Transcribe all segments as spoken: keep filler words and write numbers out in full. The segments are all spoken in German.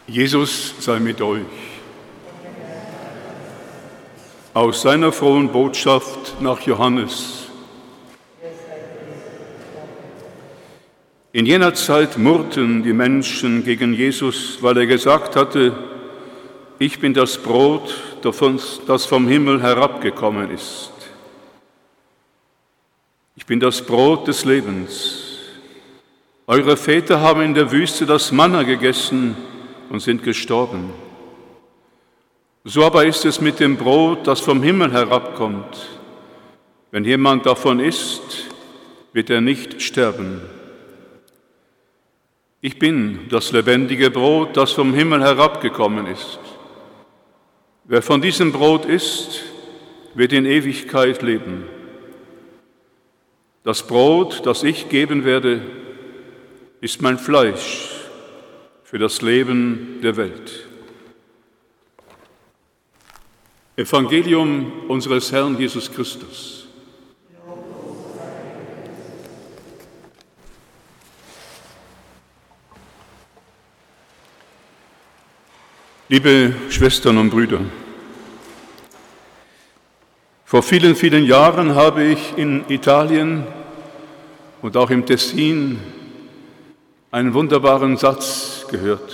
Jesus sei mit euch. Aus seiner frohen Botschaft nach Johannes. In jener Zeit murrten die Menschen gegen Jesus, weil er gesagt hatte, ich bin das Brot, das vom Himmel herabgekommen ist. Ich bin das Brot des Lebens. Eure Väter haben in der Wüste das Manna gegessen und sind gestorben. So aber ist es mit dem Brot, das vom Himmel herabkommt. Wenn jemand davon isst, wird er nicht sterben. Ich bin das lebendige Brot, das vom Himmel herabgekommen ist. Wer von diesem Brot isst, wird in Ewigkeit leben. Das Brot, das ich geben werde, ist mein Fleisch für das Leben der Welt. Evangelium unseres Herrn Jesus Christus. Liebe Schwestern und Brüder, vor vielen, vielen Jahren habe ich in Italien und auch im Tessin einen wunderbaren Satz gehört.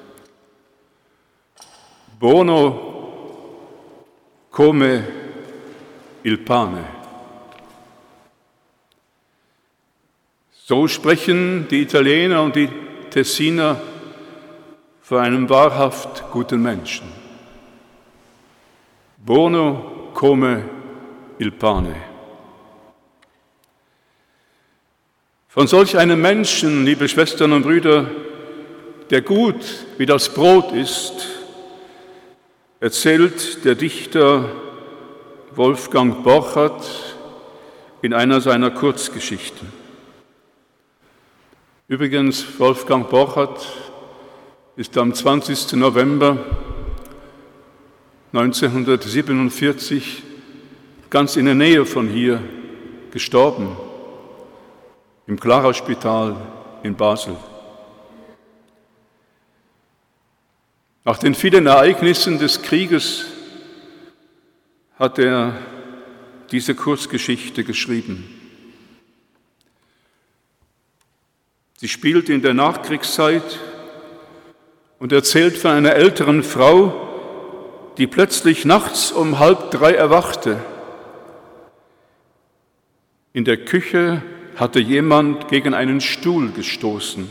Buono come il pane. So sprechen die Italiener und die Tessiner von einem wahrhaft guten Menschen. Buono come il pane. Von solch einem Menschen, liebe Schwestern und Brüder, der gut wie das Brot ist, erzählt der Dichter Wolfgang Borchardt in einer seiner Kurzgeschichten. Übrigens, Wolfgang Borchardt ist am zwanzigsten November neunzehnhundertsiebenundvierzig ganz in der Nähe von hier gestorben, im Clara-Spital in Basel. Nach den vielen Ereignissen des Krieges hat er diese Kurzgeschichte geschrieben. Sie spielt in der Nachkriegszeit und erzählt von einer älteren Frau, die plötzlich nachts um halb drei erwachte. In der Küche hatte jemand gegen einen Stuhl gestoßen.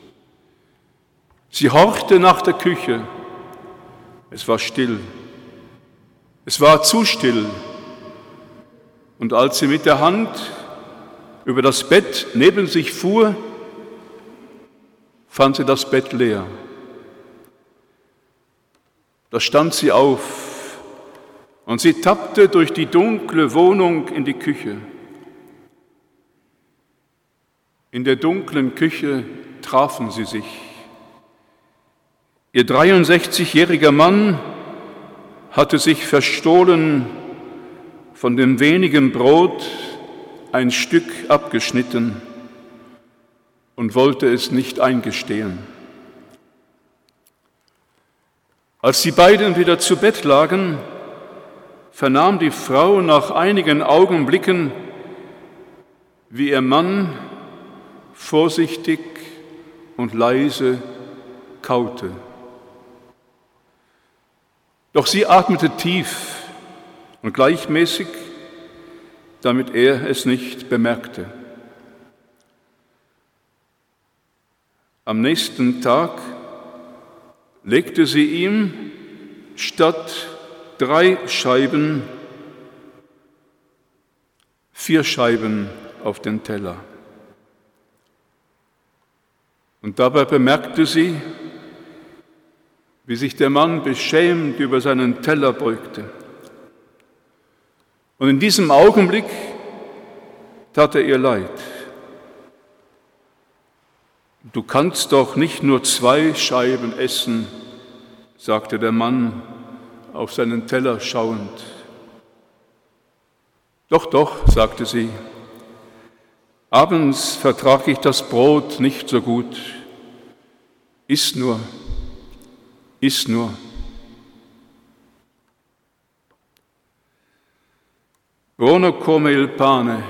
Sie horchte nach der Küche. Es war still. Es war zu still. Und als sie mit der Hand über das Bett neben sich fuhr, fand sie das Bett leer. Da stand sie auf und sie tappte durch die dunkle Wohnung in die Küche. In der dunklen Küche trafen sie sich. Ihr dreiundsechzigjähriger Mann hatte sich verstohlen von dem wenigen Brot ein Stück abgeschnitten und wollte es nicht eingestehen. Als die beiden wieder zu Bett lagen, vernahm die Frau nach einigen Augenblicken, wie ihr Mann vorsichtig und leise kaute. Doch sie atmete tief und gleichmäßig, damit er es nicht bemerkte. Am nächsten Tag legte sie ihm statt drei Scheiben vier Scheiben auf den Teller. Und dabei bemerkte sie, wie sich der Mann beschämt über seinen Teller beugte. Und in diesem Augenblick tat er ihr leid. Du kannst doch nicht nur zwei Scheiben essen, sagte der Mann auf seinen Teller schauend. Doch, doch, sagte sie, abends vertrag ich das Brot nicht so gut. Iss nur, iss nur. Buono come il pane,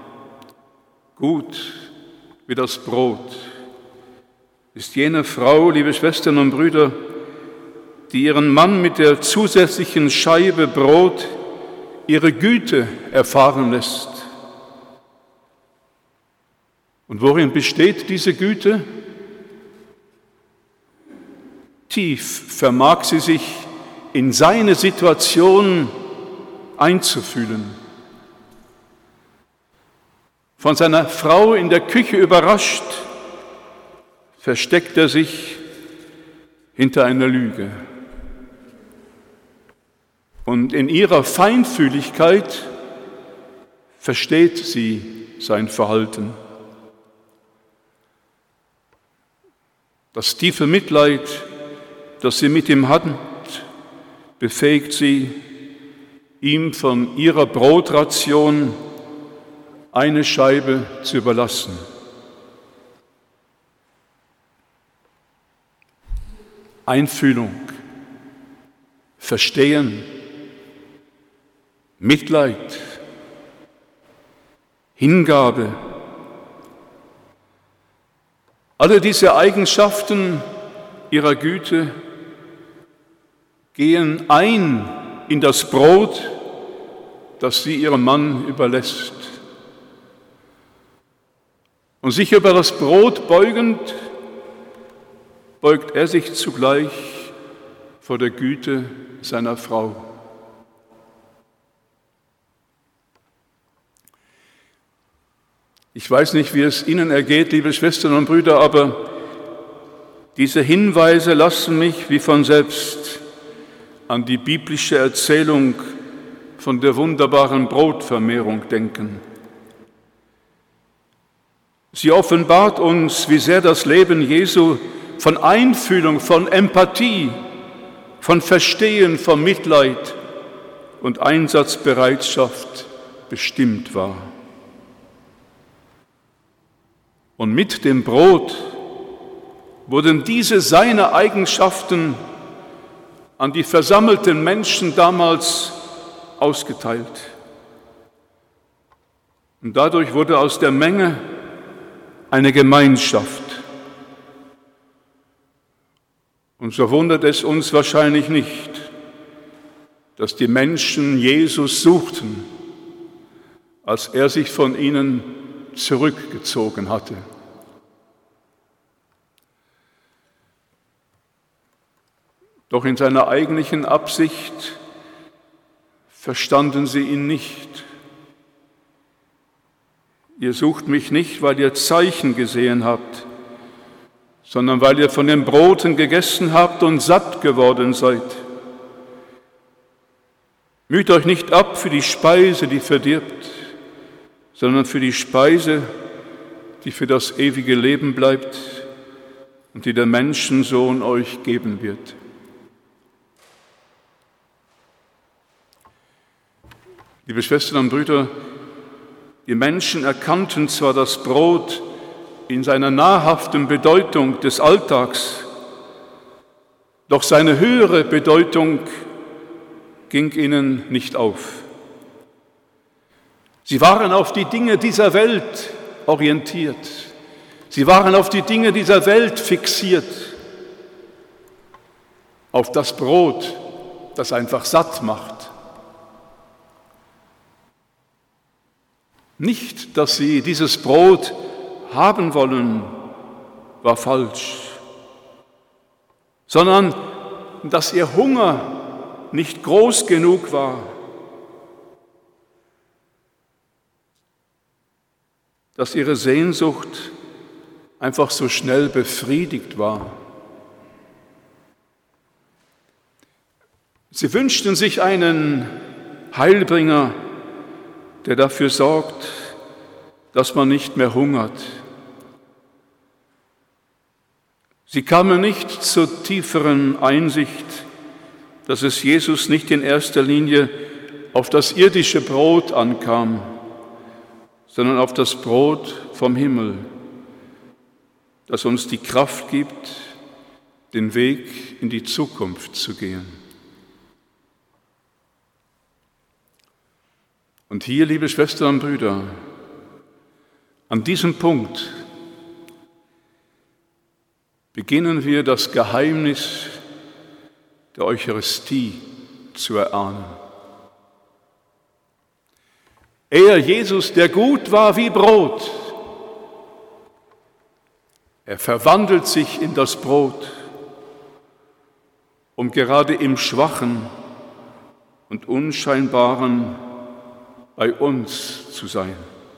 gut wie das Brot, ist jene Frau, liebe Schwestern und Brüder, die ihren Mann mit der zusätzlichen Scheibe Brot ihre Güte erfahren lässt. Und worin besteht diese Güte? Tief vermag sie sich in seine Situation einzufühlen. Von seiner Frau in der Küche überrascht, versteckt er sich hinter einer Lüge. Und in ihrer Feinfühligkeit versteht sie sein Verhalten. Das tiefe Mitleid, das sie mit ihm hat, befähigt sie, ihm von ihrer Brotration eine Scheibe zu überlassen. Einfühlung, Verstehen, Mitleid, Hingabe. Alle diese Eigenschaften ihrer Güte gehen ein in das Brot, das sie ihrem Mann überlässt. Und sich über das Brot beugend, beugt er sich zugleich vor der Güte seiner Frau. Ich weiß nicht, wie es Ihnen ergeht, liebe Schwestern und Brüder, aber diese Hinweise lassen mich wie von selbst an die biblische Erzählung von der wunderbaren Brotvermehrung denken. Sie offenbart uns, wie sehr das Leben Jesu von Einfühlung, von Empathie, von Verstehen, von Mitleid und Einsatzbereitschaft bestimmt war. Und mit dem Brot wurden diese seine Eigenschaften an die versammelten Menschen damals ausgeteilt. Und dadurch wurde aus der Menge eine Gemeinschaft. Und so wundert es uns wahrscheinlich nicht, dass die Menschen Jesus suchten, als er sich von ihnen zurückgezogen hatte. Doch in seiner eigentlichen Absicht verstanden sie ihn nicht. Ihr sucht mich nicht, weil ihr Zeichen gesehen habt, sondern weil ihr von den Broten gegessen habt und satt geworden seid. Müht euch nicht ab für die Speise, die verdirbt, sondern für die Speise, die für das ewige Leben bleibt und die der Menschensohn euch geben wird. Liebe Schwestern und Brüder, die Menschen erkannten zwar das Brot in seiner nahrhaften Bedeutung des Alltags, doch seine höhere Bedeutung ging ihnen nicht auf. Sie waren auf die Dinge dieser Welt orientiert. Sie waren auf die Dinge dieser Welt fixiert. Auf das Brot, das einfach satt macht. Nicht, dass sie dieses Brot haben wollen, war falsch, sondern dass ihr Hunger nicht groß genug war, dass ihre Sehnsucht einfach so schnell befriedigt war. Sie wünschten sich einen Heilbringer, der dafür sorgt, dass man nicht mehr hungert. Sie kamen nicht zur tieferen Einsicht, dass es Jesus nicht in erster Linie auf das irdische Brot ankam, sondern auf das Brot vom Himmel, das uns die Kraft gibt, den Weg in die Zukunft zu gehen. Und hier, liebe Schwestern und Brüder, an diesem Punkt beginnen wir das Geheimnis der Eucharistie zu erahnen. Er, Jesus, der gut war wie Brot, er verwandelt sich in das Brot, um gerade im Schwachen und Unscheinbaren bei uns zu sein.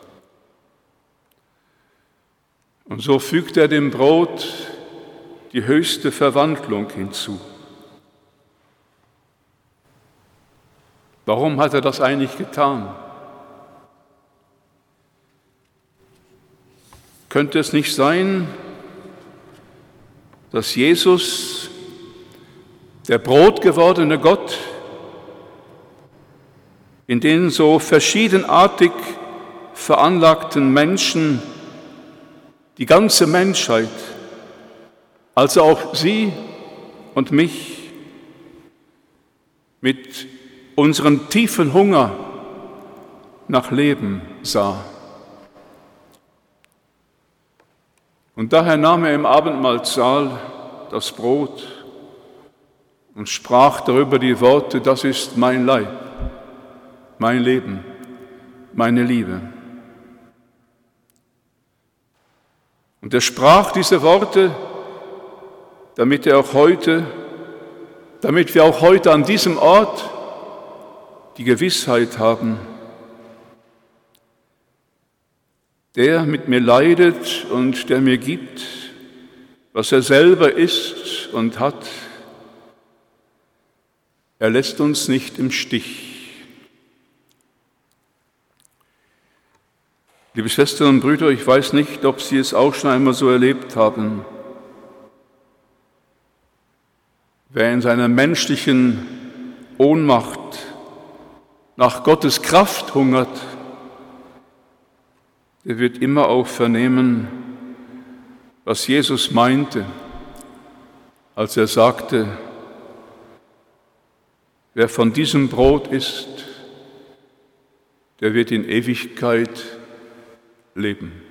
Und so fügt er dem Brot die höchste Verwandlung hinzu. Warum hat er das eigentlich getan? Könnte es nicht sein, dass Jesus, der brotgewordene Gott, in den so verschiedenartig veranlagten Menschen die ganze Menschheit, also auch Sie und mich, mit unserem tiefen Hunger nach Leben sah. Und daher nahm er im Abendmahlsaal das Brot und sprach darüber die Worte: Das ist mein Leib, mein Leben, meine Liebe. Und er sprach diese Worte, damit er auch heute, damit wir auch heute an diesem Ort die Gewissheit haben, der mit mir leidet und der mir gibt, was er selber ist und hat, er lässt uns nicht im Stich. Liebe Schwestern und Brüder, ich weiß nicht, ob Sie es auch schon einmal so erlebt haben. Wer in seiner menschlichen Ohnmacht nach Gottes Kraft hungert, der wird immer auch vernehmen, was Jesus meinte, als er sagte: Wer von diesem Brot isst, der wird in Ewigkeit leben.